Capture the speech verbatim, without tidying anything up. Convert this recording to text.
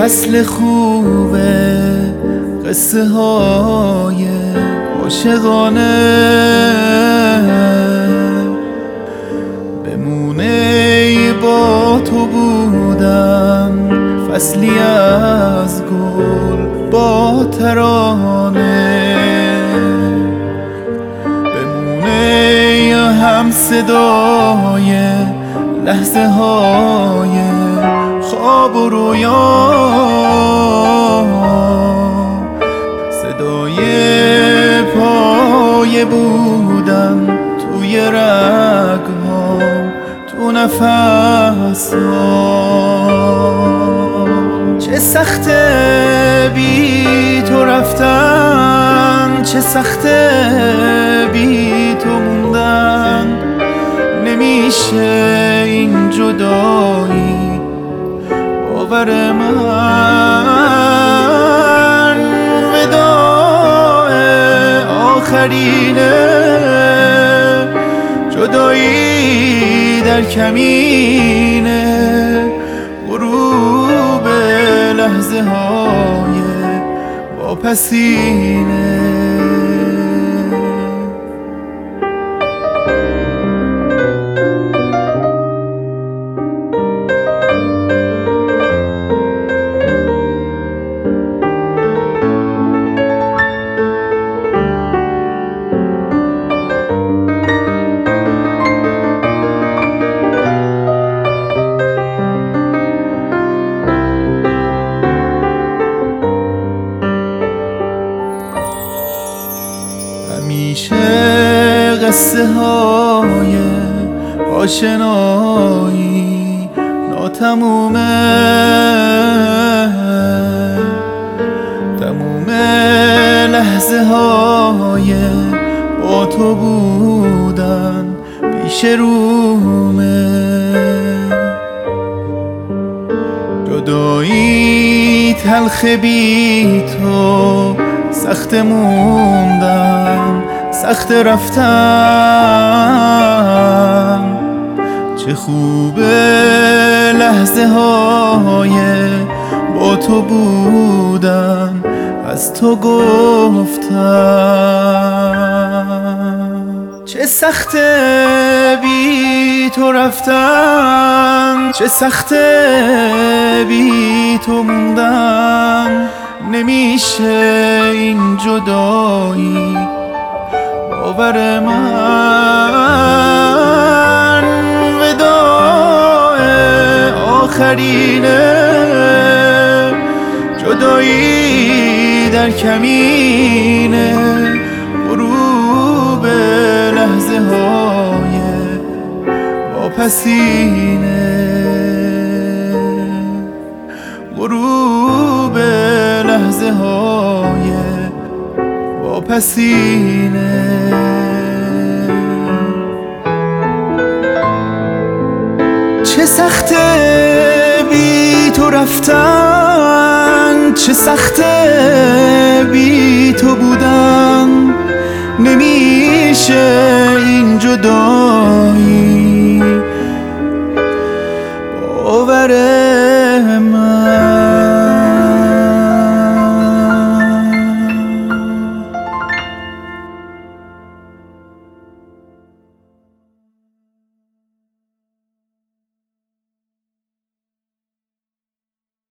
فصل خوبه قصه های عاشقانه بمونه با تو بودم، فصلی از گل با ترانه بمونه هم صدای لحظه های خواب و رویا، صدای پای بودم توی رگها، تو نفس ها. چه سخته بی تو رفتن، چه سخته بی تو موندن، نمیشه این جدایی باور من. وداع آخرینه جدایی در کمینه، غروب لحظه های واپسینه. همیشه قصه های آشنایی ناتمومه، تموم لحظه های با تو بودن پیش رومه. جدایی تلخ بی تو، سخت موندم سخت رفتم. چه خوبه لحظه های با تو بودن، از تو گفتم. چه سخته بی تو رفتن، چه سخته بی تو موندن، نمیشه این جدایی باور من. وداع آخرینه جدایی در کمینه، غروب لحظه های واپسینه، غروب لحظه های واپسینه. چه سخته بی تو رفتن، چه سخته بی تو بودن، نمیشه